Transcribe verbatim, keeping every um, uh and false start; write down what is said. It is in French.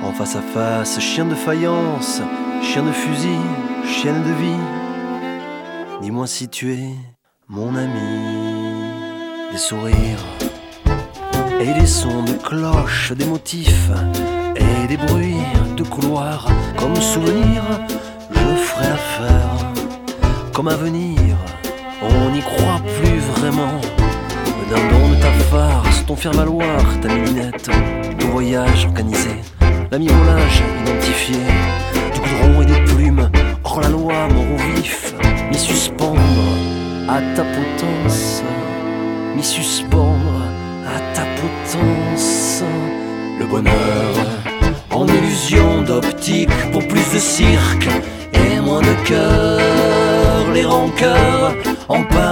En face à face, chien de faïence, chien de fusil, chienne de vie. Dis-moi si tu es mon ami. Des sourires et des sons de cloche, des motifs et des bruits de couloir. Comme souvenir, je ferai l'affaire. Comme avenir, on n'y croit plus vraiment. Le dindon de ta farce, ton faire-valoir, ta milinette, ton voyage organisé, l'ami volage identifié, du goudron et des plumes, hors la loi, mort au vif, m'y suspendre à ta potence, m'y suspendre à ta potence. Le bonheur en illusion d'optique pour plus de cirque et moins de cœur, les rancœurs en part